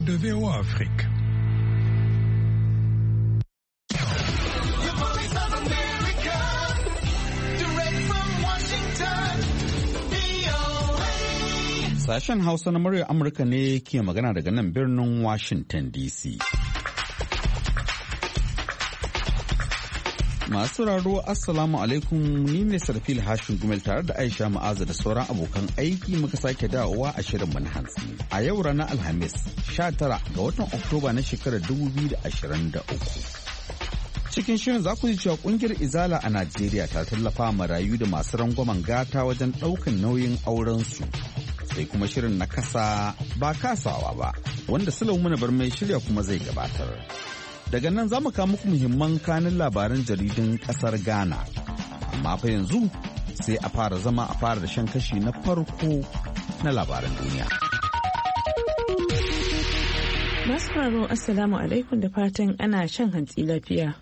de VOA Afrique. Sashen Hausa na muryar Amurka ne ke magana daga nan birnin Washington DC. Masu raro Assalamu alaikum, ni ne Sarfil Hashin Gumel tare da Aisha Ma'aza da sauran abokan aiki muka sake dawowa a shirin mun hantsi. A yau ranar Alhamis 19 ga watan Oktoba na shekarar 2023. Cikin shirin za ku ji cewa kungiyar Izala a Najeriya ta tallafa marayu da masu rangwamen gata wajen ɗaukan nauyin aurensu. Sai kuma shirin na kasa ba kasawa ba, wanda Sulaimu bar mai shirya kuma zai gabatar. Daga nan za mu kawo muku muhimman kanin labaran jaridun kasar Ghana. Amma fa yanzu sai a fara zama a fara da shan kashi na farko na labaran duniya. Masu raro Assalamu alaikum da fatan ana shan hantsi lafiya.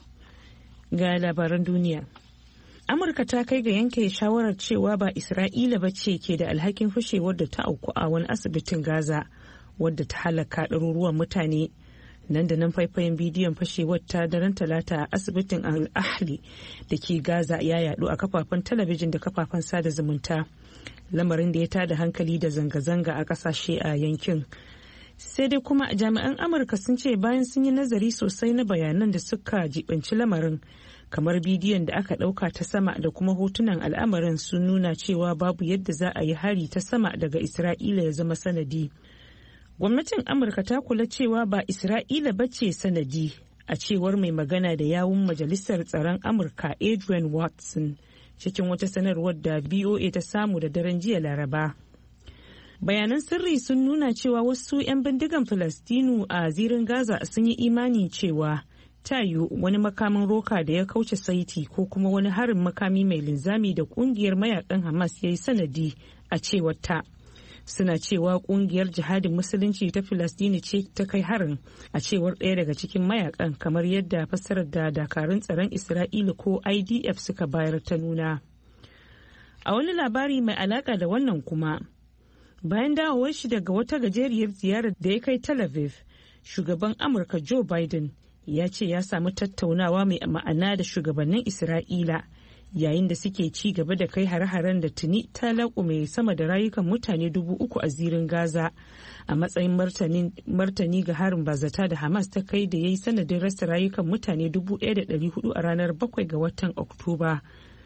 Ga labaran duniya. Amurka ta kai ga yanke shawarar cewa ba Isra'ila ba ce ke da alhakin fashewar da ta auku a wani asibitin Gaza wadda ta halaka ɗaruruwan mutane. Nan da nan faifayen bidiyon fashewar ta daren talata a asibitin Al-Ahli da ke Gaza ya yadu a kafafen talabijin da kafafen sada zumunta. Lamarin da ya tada hankali da zanga-zanga a kasashe a yankin. Sai dai kuma jami'an Amurka sun ce bayan sun yi nazari sosai na bayanan da suka jibanci lamarin, kamar bidiyon da aka ɗauka ta sama da kuma hotunan al'amarin sun nuna cewa babu yadda za a yi hari ta sama daga Isra'ila ya zama sanadi. Gwamnatin Amurka ta kula cewa ba Isra'ila ba ce sanadi, a cewar mai magana da yawun Majalisar Tsaron Amurka Adrian Watson cikin wata sanarwar da BOA ta samu da daren jiya Laraba. Bayanan sirri sun nuna cewa wasu 'yan bindigan Falastinu a zirin Gaza sun yi imani cewa tayu wani makamin roka da ya kauce saiti ko kuma wani harin makami mai linzami da kungiyar mayakan Hamas ya yi sanadi, a cewar ta. Suna cewa kungiyar jihadin musulunci ta Falastini ce ta kai harin, a cewar ɗaya daga cikin mayakan, kamar yadda fassarar da dakarun tsaron Isra'ila ko IDF suka bayar ta nuna. A wani labari mai alaka da wannan kuma, bayan dawowar shi daga wata gajeriyar ziyarar da ya kai Tel Aviv, shugaban Amurka Joe Biden ya ce ya samu tattaunawa mai ma'ana da shugabannin Isra'ila yayin da suke ci gaba da kai hare-haren da tuni ta laƙume sama da rayukan mutane 3,000 a zirin Gaza a matsayin martani ga harin bazata da Hamas ta kai da ya yi sanadin rasa rayukan mutane 1,400 a ranar 7 ga watan Oktoba.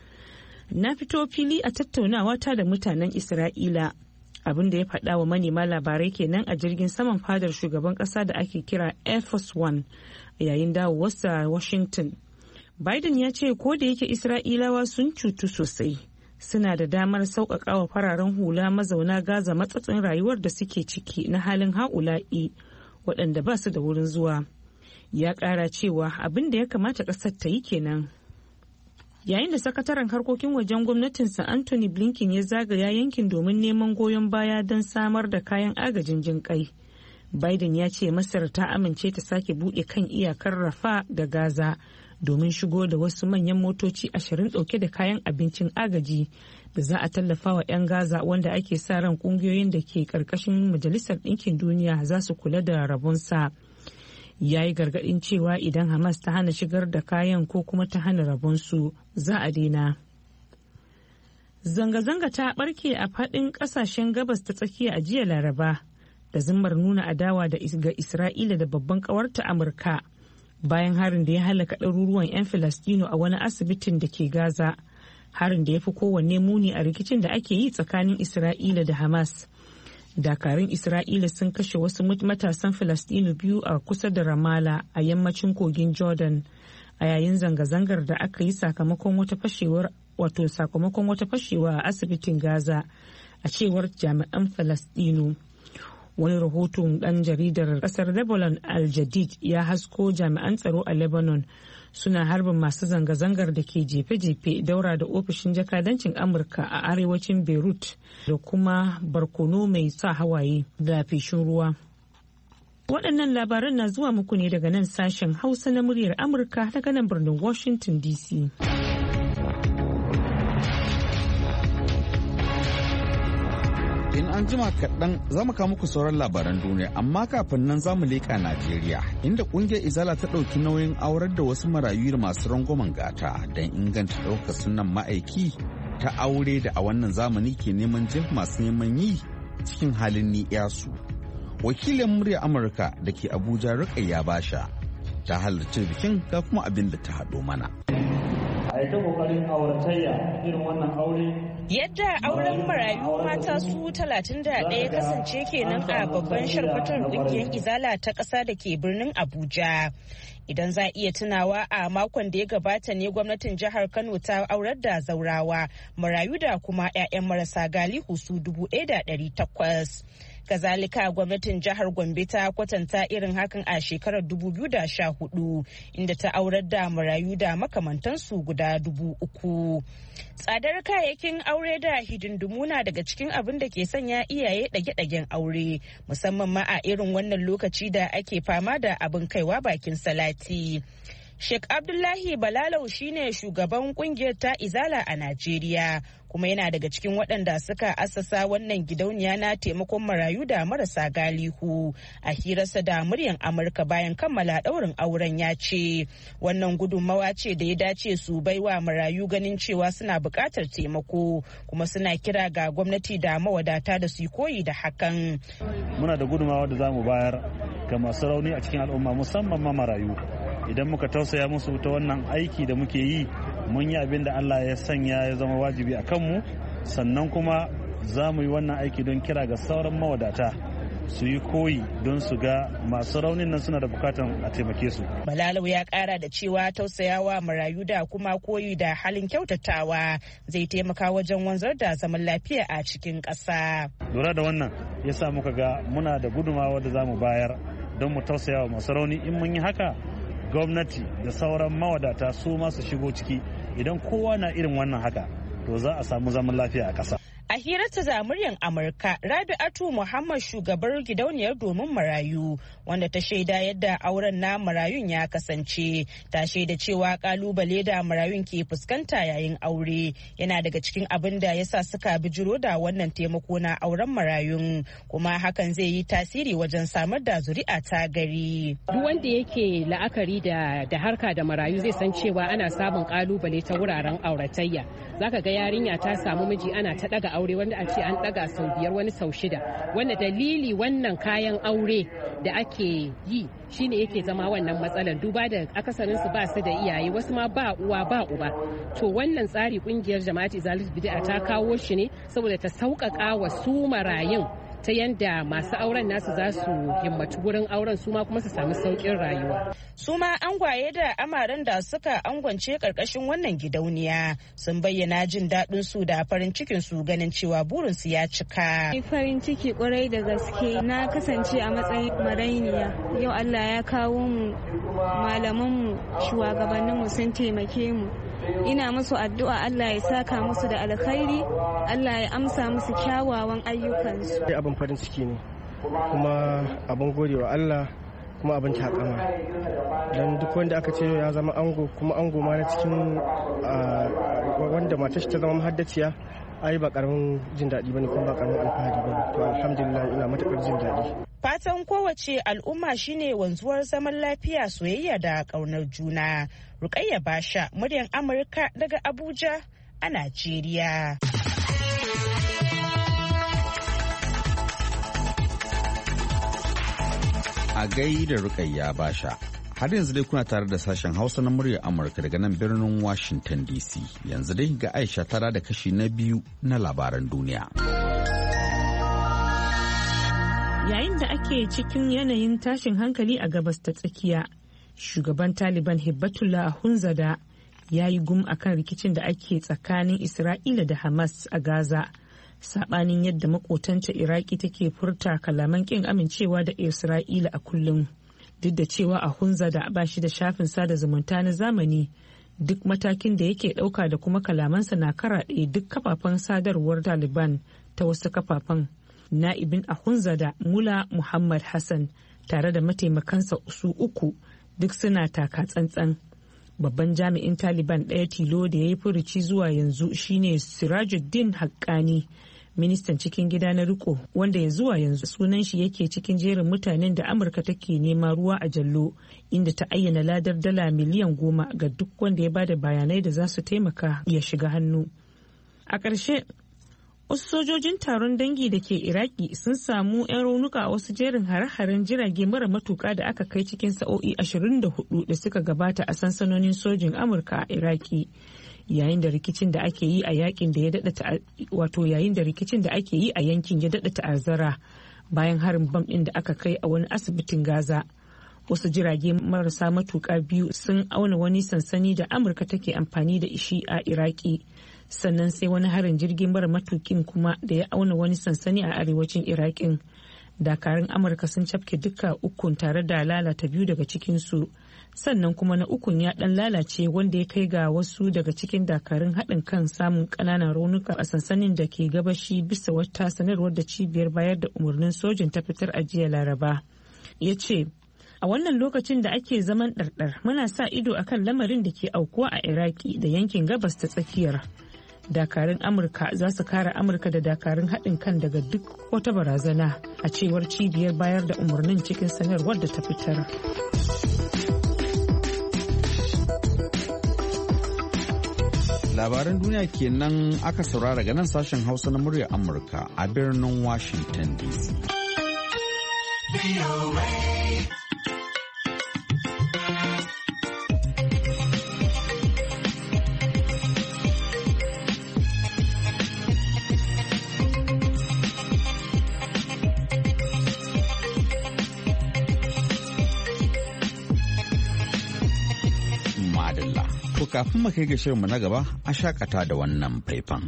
Na fito fili a tattaunawa ta da mutanen Isra'ila, abin da ya faɗa wa manema labarai kenan a jirgin saman fadar shugaban ƙasa da ake kira Air Force One yayin dawowarsa Washington. Biden ya ce ko da yake Isra'ilawa sun cutu sosai, suna da damar sauƙaƙawa fararen hula mazauna Gaza matsatsin rayuwar da suke ciki na halin ha'ula'i waɗanda ba su da wurin zuwa. Ya ƙara cewa abin da ya kamata ƙasar ta yi kenan. Yayin da sakataren harkokin wajen gwamnatinsa Anthony Blinken ya zagaya yankin domin neman goyon baya don samar da kayan agajin jinƙai, Biden ya ce Masar ta amince ta sake buɗe kan iyakar Rafa da Gaza domin shigo da wasu manyan motoci 20 ɗauke da kayan abincin agaji da za a tallafa wa 'yan Gaza, wanda ake sa ran ƙungiyoyin da ke ƙarƙashin Majalisar Ɗinkin Duniya za su kula da rabonsa. Ya yi gargaɗin cewa idan Hamas ta hana shigar da kayan ko kuma ta hana rabonsu, za a daina. Zanga-zanga ta ɓarke a faɗin ƙasashen gabas ta tsakiya a jiya Laraba da zimmar nuna adawa ga Isra'ila da babban ƙawarta Amurka bayan harin da ya halaka ɗaruruwan 'yan Falastino a wani asibitin da ke Gaza, harin da ya fi kowanne muni a rikicin da ake yi tsakanin Isra'ila da Hamas. Dakarun Isra'ila sun kashe wasu matasan Falastinu 2 a kusa da Ramallah a yammacin kogin Jordan a yayin zanga-zangar da aka yi sakamakon wata fashewa a asibitin Gaza, a cewar jami'an Falastinu. Wani rahoton ɗan jaridar ƙasar Lebanon Al Jadid ya hasko jami'an tsaro a Lebanon suna harbin masu zanga-zangar da ke jefe-jefe daura da ofishin jakadancin Amurka a arewacin Beirut da kuma barkono mai sa hawaye da feshin ruwa. Waɗannan labaran na zuwa muku ne daga nan sashen Hausa na muryar Amurka daga nan birnin Washington DC. In an an jima kaɗan za mu kawo muku sauran labaran duniya, amma kafin nan za mu leƙa Najeriya, inda ƙungiyar Izala ta ɗauki nauyin aurar da wasu marayu da masu rangwamen gata don inganta ɗaukar sunan ma'aiki ta aure da a wannan zamani ke neman jin masu neman yi cikin halin ni'yasu. Wakilin murya Amurka da ke Abuja Rukayya Basha ta halarci bikin ga kuma abin da ta haɗo mana. A yi ta ƙoƙarin auratayya irin wannan aure. Yadda auren marayu mata su 31 kasance kenan a babban sharkwatar ƙungiyar Izala ta ƙasa da ke birnin Abuja. Idan za iya tunawa a makon da ya gabata ne gwamnatin jihar Kano ta aurar da zaurawa marayu da kuma 'ya'yan marasa galihu su 1,800. Kazalika gwamnatin jihar Gombe ta kwatanta irin hakan a shekarar 2014 inda ta aurar da marayu da makamantansu guda 3,000. Tsadar kayayyakin aure da hidindimu na daga cikin abin da ke sanya iyaye ɗage-ɗagen aure musamman ma a irin wannan lokaci da ake fama da abin kaiwa bakin salati. Sheikh Abdullahi Balalau shine shugaban kungiyar ta Izala a Najeriya kuma yana daga cikin waɗanda suka assasa wannan gidauniya na taimakon marayu da marasa galihu. A hirarsa da muryan Amurka bayan kammala ɗaurin auren ya ce wannan gudunmawa ce da ya dace su baiwa marayu ganin cewa suna buƙatar taimako kuma suna kira ga gwamnati da mawadata da su koyi da hakan. Muna da gudunmawa da za mu bayar ga masu rauni a cikin al'umma musamman ma marayu. Idan muka tausaya musu ta wannan aiki da muke yi mun yi abin da Allah ya sanya ya zama wajibi a kanmu, sannan kuma za mu yi wannan aiki don kira ga sauran mawadata su yi koyi don su ga masu raunin nan suna da bukatan a taimake su. Balalau ya kara da cewa tausayawa marayu da kuma koyi da halin kyautatawa zai taimaka wajen wanzar da zaman lafiya a cikin ƙasa. Lura da wannan ya sa muka ga muna da gudumawa da za mu bayar don mu tausayawa masu rauni. In mun yi haka gwamnati da sauran mawadata su ma su shigo ciki. Idan kowa na irin wannan haka to za a samu zaman lafiya a ƙasa. A hirarta da muryar Amurka, Rabi'atu Muhammad shugabar gidauniyar domin marayu wanda ta shaida yadda auren na marayun ya kasance, ta shaida cewa kalubale da marayun ke fuskanta yayin aure yana daga cikin abin da yasa suka bijiro da wannan taimako na auren marayun, kuma hakan zai yi tasiri wajen samar da zuri'a ta gari. Duk wanda yake la'akari da harka da marayu zai san cewa ana samun kalubale ta wuraren auratayya. Zaka ga yarinya ta samu miji ana ta daga aure, wanda a ce an daga sau 5 wani sau 6, wanda dalili wannan kayan aure da ake yi shine yake zama wannan matsalar, duba da akasarin su ba su da iyaye, wasu ma ba uwa ba uba. To wannan tsari kungiyar Jama'at Izalatul Bid'a ta kawo shi ne saboda ta sauƙaƙa wa su marayun ta yanda masu auren nasu za su himmatu wurin auren su ma kuma su sami sauƙin rayuwa. Su ma angwaye da amaren da suka angwance karkashin wannan gidauniya sun bayyana jin daɗin su da farin cikin su ganin cewa burin su ya cika. Farin ciki kwarai da gaske, na kasance a matsayin marainiya, yau Allah ya kawo mu, malaman mu shugabannin mu sun taimake mu. Ina musu addu'a Allah ya saka musu da alkhairi, Allah ya amsa musu kyawawan ayyukansu. Abin farin ciki ne kuma abin gode wa Allah kuma abin takama, don duk wanda aka ce ya zama ango kuma ango ma na cikin wanda matar shi ta zama mahaddaciya, ai ba karamin jin daɗi bane kuma ba karamin alfahari bane. To alhamdulillah ina matakar jin daɗi. Fatan kowace al'umma shine wanzuwar zaman lafiya, soyayya da ƙaunar juna. Rukayya Basha, muryar Amurka daga Abuja a Najeriya. A gaida Rukayya Basha. Har yanzu dai kuna tare da sashen Hausa na muryar Amurka daga nan birnin Washington DC. Yanzu dai ga Aisha tara da kashi na biyu na labaran duniya. Yayin da ake cikin yanayin tashin hankali a gabas ta tsakiya, shugaban Taliban Hibbatullah Hunzada ya yi gum akan rikicin da ake tsakanin Isra'ila da Hamas a Gaza. Sabanin yadda makotanta Iraki take furta kalaman kin amincewa da Isra'ila a kullum. Duk da cewa a Hunzada ba shi da shafin sada zumunta na zamani, duk matakin da yake ɗauka da kuma kalamansa na karaɗe duk kafafen sadarwar Taliban ta wasu kafafen. Na'ibin a Hunzada Mula Muhammad Hassan tare da mataimakansa su 3 duk suna taka tsantsan. Babban jami'in Taliban ɗaya tilo da ya yi furuci zuwa yanzu shine Sirajuddin Haqqani, ministan cikin gida na riko wanda ya zuwa yanzu sunan shi yake cikin jerin mutanen da Amurka take nema ruwa a jallo, inda ta ayyana ladar dala miliyan 10 ga duk wanda ya bada bayanai da za su taimaka ya shiga hannu. A ƙarshe, wasu sojojin taron dangi da ke Iraki sun samu 'yan raunuka a wasu jerin hare-haren jirage mara matuka da aka kai cikin sa'o'i 24 da suka gabata a sansanonin sojin Amurka a Iraki. Yayin da rikicin da ake yi a yankin ya dada ta'azzara bayan harin bam din da aka kai a wani asibitin Gaza. Wasu jirage marasa matuka biyu sun auna wani sansani da Amurka take amfani da shi a Iraki. Sannan sai wani harin jirgin mara matukin kuma da ya auna wani sansani a arewacin Irakin. Dakarun Amurka sun cafke duka ukun tare da lalata 2 daga cikinsu. Sannan kuma na ukun ya dan lalace wanda ya kai ga wasu daga cikin dakarun haɗin kan samun ƙananan raunuka a sansanin da ke gabashi bisa wata sanarwar da cibiyar bayar da umarnin sojin ta fitar a jiya Laraba. Ya ce, a wannan lokacin da ake zaman ɗarɗar muna sa ido akan lamarin da ke aukuwa a Iraki da yankin gabas ta tsakiyar. Dakarun Amurka za su kare Amurka da dakarun haɗin kan daga duk wata barazana, a cewar cibiyar bayar da umarnin cikin sanarwar da ta fitar. Labaran duniya kenan aka saurara daga nan sashen Hausa na muryar Amurka a birnin Washington DC. Kafin mu kai ga shirinmu na gaba a shakata da wannan faifan.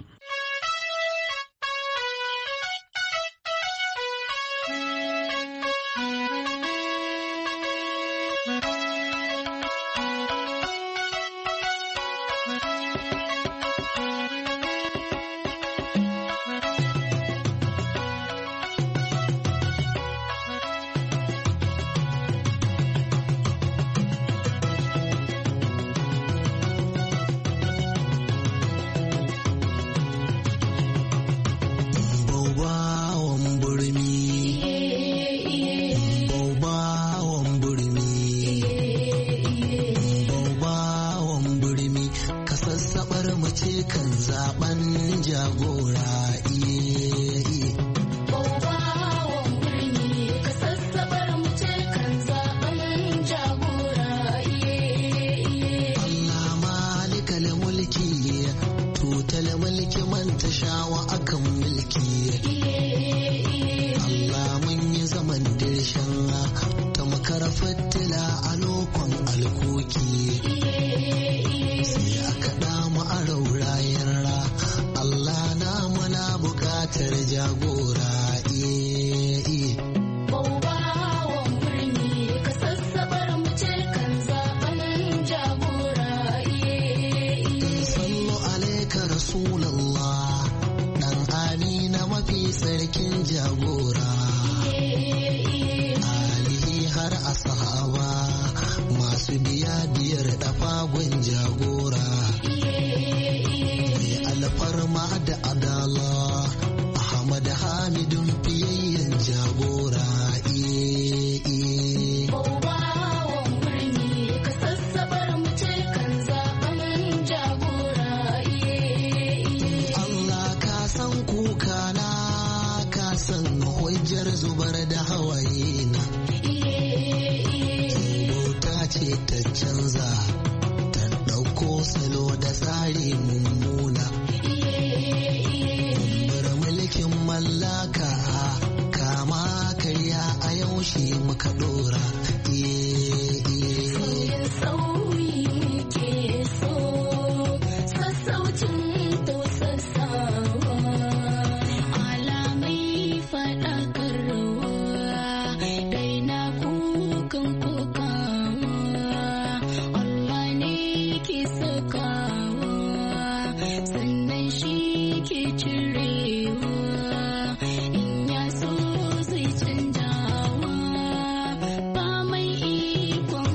Ikon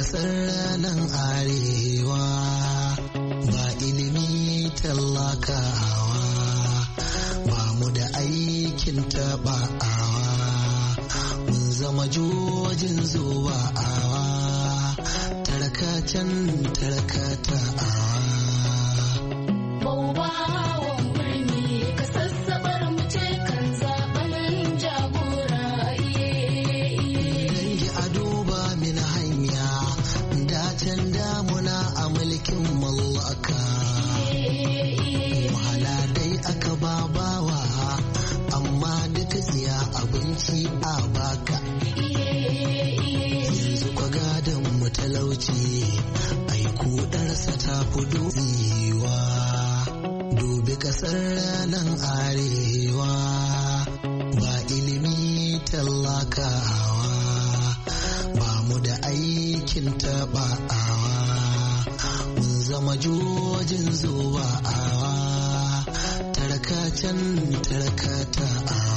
ƙasar nan arewa ba ilimi tallakawa ba mu da aikin taɓa'awa mun zama jojin zuba'awa tarkacen tarkata awa. Ƙasar nan arewa ba ilimi tallakawa ba mu da aikin taɓa'awa mun zama jojin zuba'awa tarkacen tarkata awa.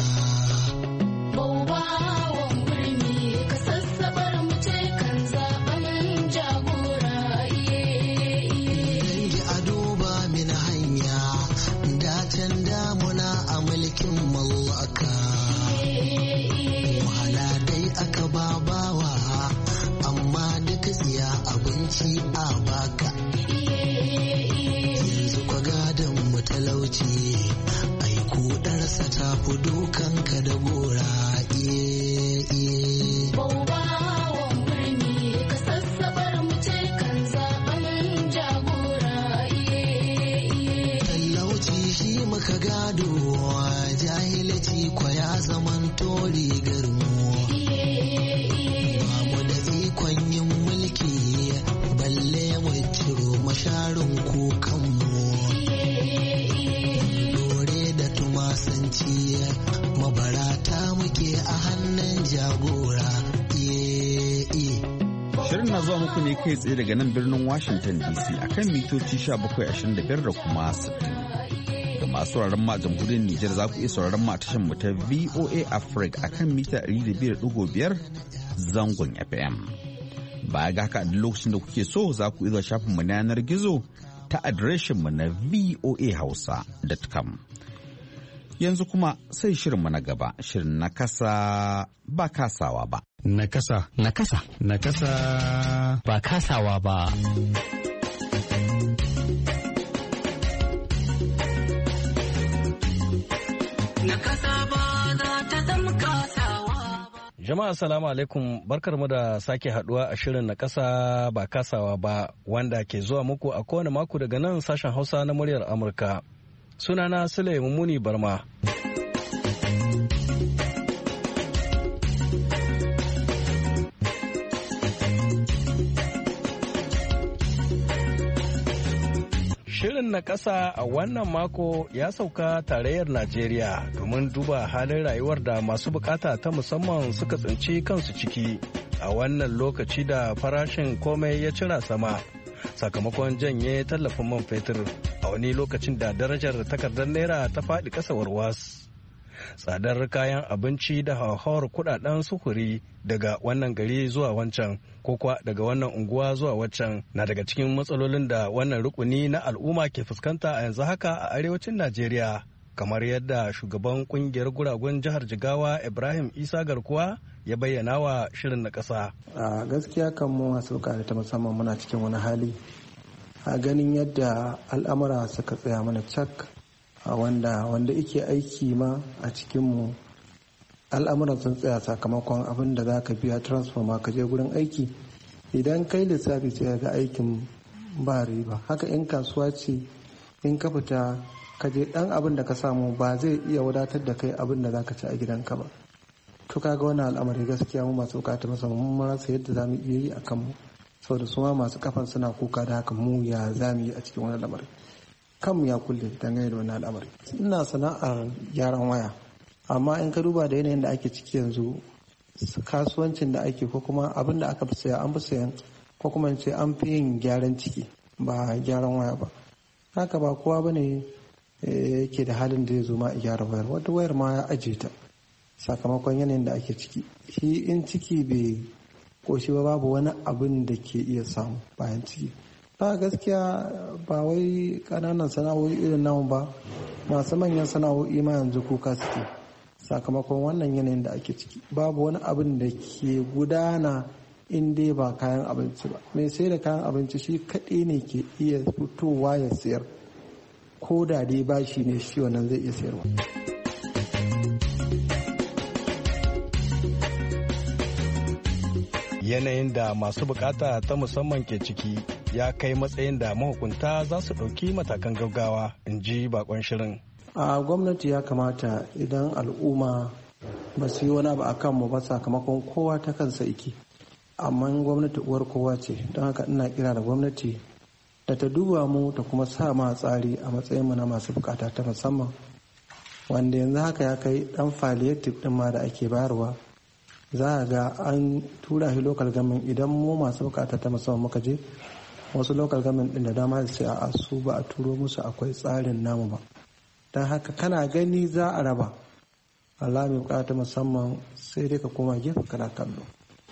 Shirin na zuwa muku ne kai tsaye daga nan birnin Washington DC akan mitoci 1725 da kuma 60. Ga masu sauraron ma jamhuriyar Nijar za ku iya sauraron ma tashar mu ta VOA Africa akan mita 200.5 zangon FM. Baya ga haka a lokacin da kuke so za ku iya shafin mu na yanar gizo ta adireshin mu na voahausa.com. Yanzu kuma sai shirinmu na gaba, shirin na kasa ba kasawa ba. Nakasa. Ba kasawa ba. Jama'a salamu alaikum, barkarmu da sake haduwa a shirin na kasa ba kasawa ba wanda ke zuwa muku a kowane mako daga nan sashen Hausa na muryar Amurka. Sunana Sule Mummuni Barma. Shirin na ƙasa a wannan mako ya sauka tarayyar Najeriya domin duba halin rayuwar da masu bukata ta musamman suka tsinci kansu ciki a wannan lokaci da farashin komai ya cira sama sakamakon janye tallafin man fetur a wani lokacin da darajar takardar naira ta faɗi ƙasa warwas. Tsadar kayan abinci da hauhawar kudaden sufuri daga wannan gari zuwa wancan ko kuwa daga wannan unguwa zuwa waccan na daga cikin matsalolin da wannan rukuni na al'umma ke fuskanta a yanzu haka a arewacin Najeriya, kamar yadda shugaban kungiyar guragun jihar Jigawa Ibrahim Isa Garkuwa ya bayyana wa shirin na ƙasa. A gaskiya kan mu masu bukata ta musamman muna cikin wani hali a ganin yadda al'amura suka tsaya mana cak. Wanda yake aiki ma a cikinmu al'amuran sun tsaya sakamakon abin da za ka biya transformer ka je gurin aiki idan kai lissafi sai ga aikin ba riba. Haka in kasuwa ce in ka fita ka je dan abin da ka samu ba zai iya wadatar da kai abin da za ka ci a gidanka ba. To kaga wannan al'amari gaskiya mu masu bukata musamman mun rasa yadda za mu iya yi a kanmu saboda su ma masu kafan suna kuka da haka mu ya za mu yi a cikin wannan al'amari. Kanmu ya kulle dangane da wannan al'amari. Ina sana'ar gyaran waya amma in ka duba da yanayin da ake ciki yanzu kasuwancin da ake ko kuma abin da aka fi saya an fi sayan ko kuma in ce an fi yin gyaran ciki ba gyaran waya ba. Haka ba kowa ba ne yake da halin da ya zo ma a gyara wayar, wata wayar ma ya ajiye ta sakamakon yanayin da ake ciki. Shi in ciki bai koshi ba, babu wani abin da ke iya samu bayan ciki. Ba gaskiya ba wai ƙananan sana'o'i irin namu ba, masu manyan sana'o'i ma yanzu kuka suke sakamakon wannan yanayin da ake ciki. Babu wani abin da ke gudana in dai ba kayan abinci ba. Mai sai da kayan abinci shi kaɗai ne ke iya fitowa ya sayar, ko da dai bashi ne shi wannan zai iya sayarwa. Yanayin da masu bukata ta musamman ke ciki ya kai matsayin da mahukunta za su ɗauki matakan gaggawa, in ji bakon shirin. A gwamnati ya kamata idan al'umma ba su yi wani abu a kanmu ba sakamakon kowa ta kansa iki, amma gwamnati uwar kowa ce, don haka ina kira da gwamnati da ta duba mu ta kuma sa ma tsari a matsayin mu na masu bukata ta musamman, wanda yanzu haka ya kai dan palliative din ma da ake bayarwa. Za a ga an tura shi local government, idan mu masu bukata ta musamman muka je wasu local government din da dama sai a su ba a turo musu akwai tsarin namu ba, don haka kana gani za a raba. Allah mai bukata musamman sai dai ka koma gefe kana kallo.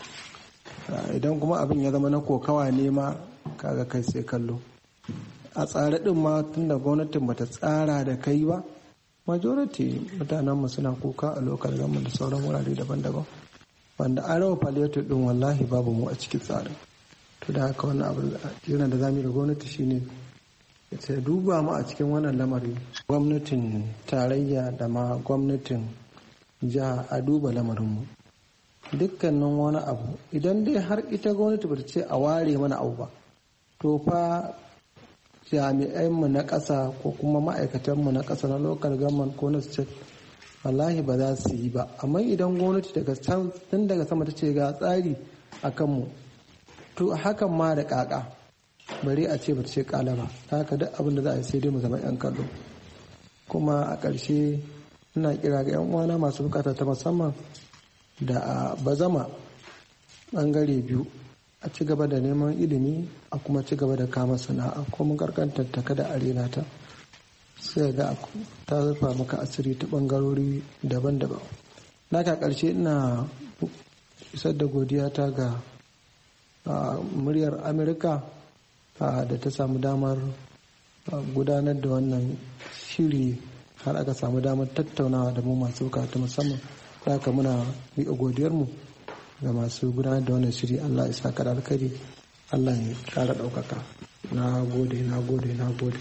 Idan kuma abin ya zama na kokawa ne ma kaga kai sai kallo. A tsare din ma tunda gwamnatin bata tsara da kai ba, majority mutanenmu suna kuka a local government da sauran wurare daban-daban, wanda an rawa palliative din wallahi babu mu a cikin tsarin. To da haka wannan abu yana da zamu da gwamnati shine ta duba mu a cikin wannan lamari. Gwamnatin tarayya da ma gwamnatin jiha a duba lamarinmu. Dukkanin wani abu idan dai har ita gwamnati ba ta ce a ware mana abu ba, to fa jami'anmu na ƙasa ko kuma ma'aikatanmu na ƙasa na local government ko na state wallahi ba za su yi ba. Amma idan gwamnati tun daga sama ta ce ga tsari a kanmu, to hakan ma da ƙaƙa bari a ce ba ta ce ƙala ba. Haka duk abin da za a yi sai dai mu zama 'yan kallo. Kuma a ƙarshe ina kira ga 'yan uwana masu bukata ta musamman da a bazama ɓangare biyu, a ci gaba da neman ilimi a kuma ci gaba da kama sana'a, ko mun karkantar ta kada arena ta, sai ga ta rufa maka asiri ta ɓangarori daban-daban. Naka ƙarshe ina isar da godiya ta ga muryar Amurka da ta samu damar gudanar da wannan shiri har aka samu damar tattaunawa da mu masu bukata musamman. Haka muna miƙa godiyarmu ga masu gudanar da wannan shiri. Allah ya saka da alkhairi, Allah ya ƙara ɗaukaka. Na gode, na gode, na gode.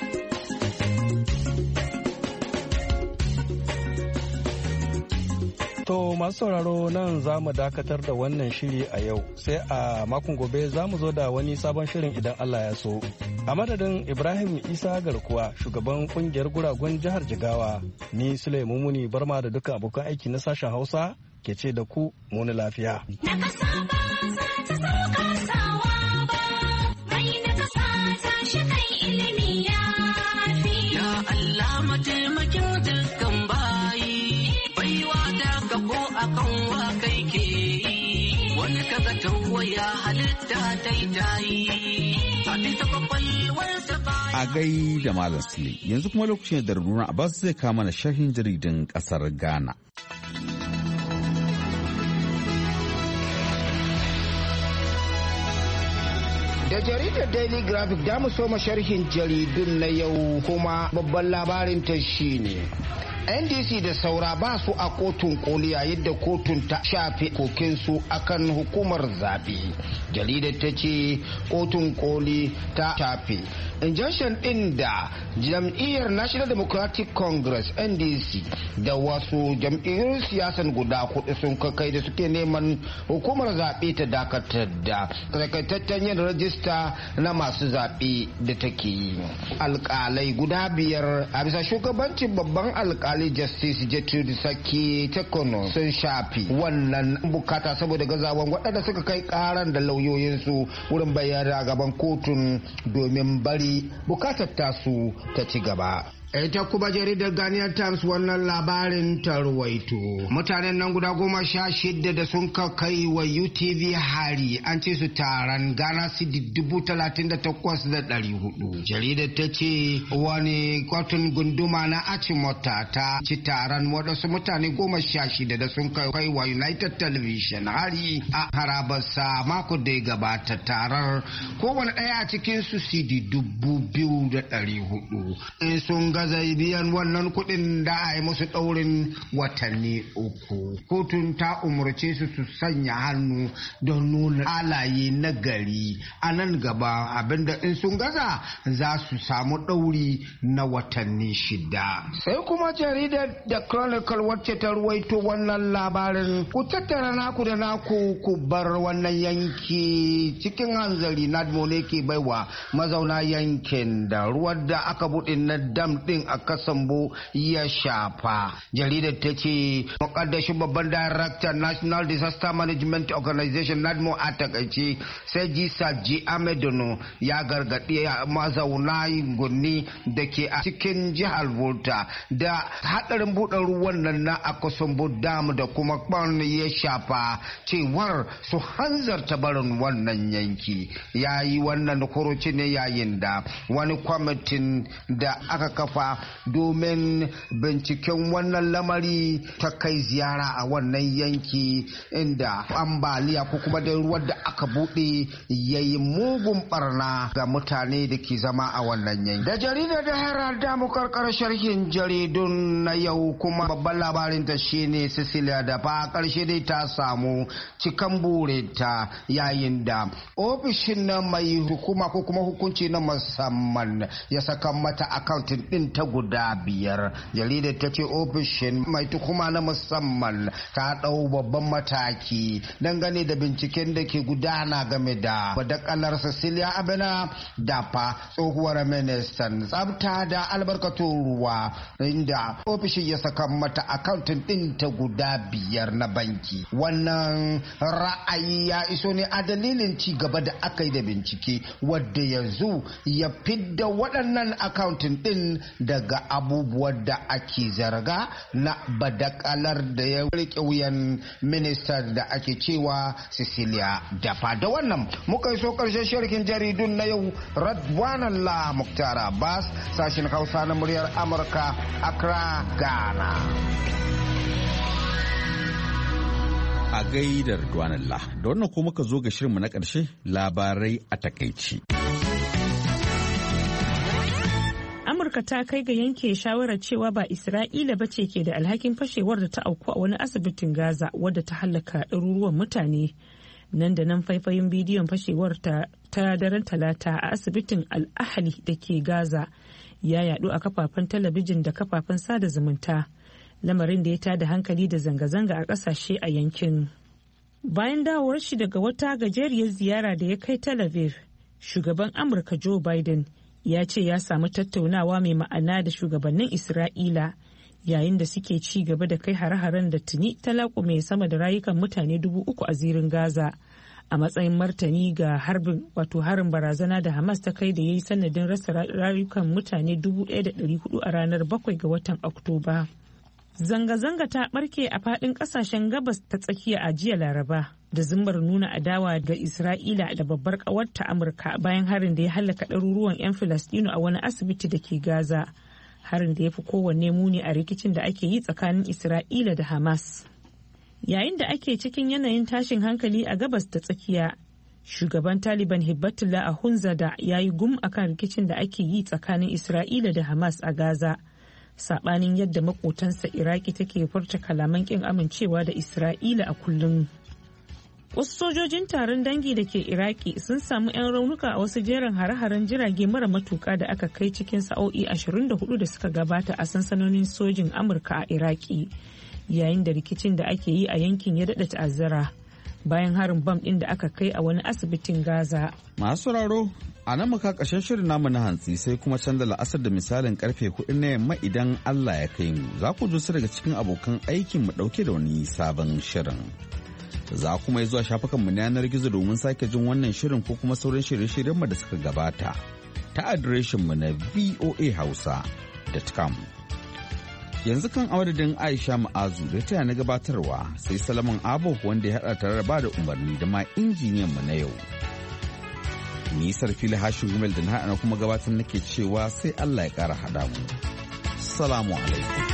To masu sauraro nan za mu dakatar da wannan shiri a yau, sai a makon gobe za mu zo da wani sabon shirin idan Allah ya so. A madadin Ibrahim Isa Garkuwa, shugaban kungiyar guragun jihar Jigawa, ni Sulaimu Muni Barma da dukkan abokan aiki na sashen Hausa ke ce da ku muni lafiya. Ya Allah mataimakin dukkan bayi, baiwa daga ko akan wa kai ke yi, wani kaga tawaya halitta daidai, a bisa kwakwalwarsa baya. A gai da Malam Sule, yanzu kuma lokacin da Runa Abbas zai kama na sharhin jaridun kasar Ghana. Da jaridar Daily Graphic da mu soma sharhin jaridun na yau, kuma babban labarin ta shine NDC da saura ba su a kotun koli yayin da kotun ta shafe kokinsu akan hukumar zaɓe. Jaridar ta ce kotun koli ta shafe injunction ɗin da jam'iyyar National Democratic Congress NDC da wasu jam'iyyun siyasan guda hudu sun kai da suke neman hukumar zaɓe ta dakatar da takaitaccen yin rajista na masu zaɓe da take yi. Alƙalai guda biyar a bisa shugabancin babban alƙali Justice Gertrude Saki Tekono sun shafi wannan bukata saboda gazawan waɗanda suka kai ƙaran da lauyoyinsu wurin bayyana gaban kotun domin bari bukatar tasu ta ci gaba. Ita kuma jaridar Ghanaian Times wannan labarin ta ruwaito. Mutanen nan guda 16 da sun kai wa UTV hari an ce su taron Ghana cedi 38,400. Jaridar ta ce wani kotun gunduma na Achimota ta ci taron waɗansu mutane 16 da sun kai wa United Television hari a harabarsa mako da ya gabata. Tarar kowane ɗaya a cikin su cedi 2,400 in sun gaza biyan wannan kuɗin da a yi musu ɗaurin watanni 3. Kotun ta umarce su sanya hannu don nuna halaye na gari a nan gaba, abinda in sun gaza za su samu ɗauri na watanni 6. Sai kuma jaridar The Chronicle wacce ta ruwaito wannan labarin. Ku tattara naku da naku ku bar wannan yanki cikin hanzari. NADMO ne ke baiwa mazauna yankin da ruwan da aka buɗe na dam ɗin a Kasambo ya shafa. Jaridar ta ce mukaddashin babban daraktan National Disaster Management Organization NADMO a takaice sai Jisa G. Amedono ya gargaɗi mazauna gunni da ke a cikin jihar Volta da haɗarin buɗe ruwan nan na Akosombo Dam da kuma kwan ya shafa cewar su hanzarta barin wannan yanki. Ya yi wannan kuruci ne yayin da wani kwamitin da aka kafa domin binciken wannan lamari ta kai ziyara a wannan yanki inda ambaliya ko kuma da ruwan da aka buɗe ya yi mugun barna ga mutane da ke zama a wannan yanki. Da jaridar da Herald da mu karkar sharhin jaridun na yau kuma babban labarin ta shine Cecilia da fa karshe dai ta samu cikan burinta yayin da ofishin na mai hukuma ko kuma hukunci na musamman ya saka mata akautin din ta guda 5. Jaridar ta ce ofishin mai hukuma na musamman ta dau babban mataki dangane da binciken da ke gudana game da badakalar Cecilia Abena Dafa, tsohuwar ministan tsabta da albarkatun ruwa, inda ofishin ya saka mata akautin din ta guda 5 na banki. Wannan ra'ayi ya iso ne a dalilin ci gaba da aka yi da bincike wadda yanzu ya fidda waɗannan akautin din daga abubuwan da ake zarga na badakalar da ya rike wuyan ministan da ake cewa Cecilia Dafa. Da wannan muka so karshen sharhin jaridun na yau. Radwanallah Muktar Abbas, sashin Hausa na muryar Amurka, Accra, Ghana. A gaidar Radwanallah, da wannan ko muka zo ga shirinmu na ƙarshe, labarai a takaici. Amurka ta kai ga yanke shawarar cewa ba Isra'ila ba ce ke da alhakin fashewar da ta auku a wani asibitin Gaza wadda ta hallaka ɗaruruwan mutane. Nan da nan faifayin bidiyon fashewar ta daren Talata a asibitin Al-Ahli da ke Gaza ya yadu a kafafen talabijin da kafafen sada zumunta, lamarin da ya tada hankali da zanga-zanga a ƙasashe a yankin. Bayan dawowar shi daga wata gajeriyar ziyara da ya kai Tel Aviv, shugaban Amurka Joe Biden ya ce ya samu tattaunawa mai ma'ana da shugabannin Isra'ila yayin da suke ci gaba da kai hare-haren da tuni ta laƙume sama da rayukan mutane 3,000 a zirin Gaza a matsayin martani ga harin barazana da Hamas ta kai da ya yi sanadin rasa rayukan mutane 1,400 a ranar 7 ga watan Oktoba. Zanga-zanga ta barke a faɗin ƙasashen gabas ta tsakiya a jiya Laraba da zimmar nuna adawa ga Isra'ila da babbar ƙawarta Amurka bayan harin da ya hallaka ɗaruruwan 'yan Filistinu a wani asibiti da ke Gaza. Harin da ya fi kowanne muni a rikicin da ake yi tsakanin Isra'ila da Hamas. Yayin da ake cikin yanayin tashin hankali a gabas ta tsakiya, shugaban Taliban Hibbatullah Ahunzada ya yi gum akan rikicin da ake yi tsakanin Isra'ila da Hamas a Gaza. Sabanin yadda makotansa Iraki take furta kalaman kin amincewa da Isra'ila a kullum. Wasu sojojin taron dangi da ke Iraki sun samu 'yan raunuka a wasu jerin hare-haren jirage mara matuka da aka kai cikin sa'o'i 24 da suka gabata a sansanonin sojin Amurka a Iraki, yayin da rikicin da ake yi a yankin ya daɗa ta'azzara bayan harin bam ɗin da aka kai a wani asibitin Gaza. Masu raro, a nan muka ƙarshen shirin namu na hantsi sai kuma canza la'asar da misalin karfe 4 na yamma idan Allah ya kai mu. Za ku ji su daga cikin abokan aikin mu ɗauke da wani sabon shirin. Za kuma yi zuwa shafukanmu na yanar gizo domin sake jin wannan shirin ko kuma sauran shirye-shiryenmu da suka gabata ta adireshinmu na voahausa voahausa.com. Yanzu kan amadadin Aisha Ma'azu da ta na gabatarwa sai Salaman Abo wanda ya haɗa tare da umarni da ma injiniyan mu na yau. Ni Sarfili Hashin Gumel da na haɗa kuma gabatar nake cewa sai Allah ya ƙara haɗa mu. Salamu alaikum.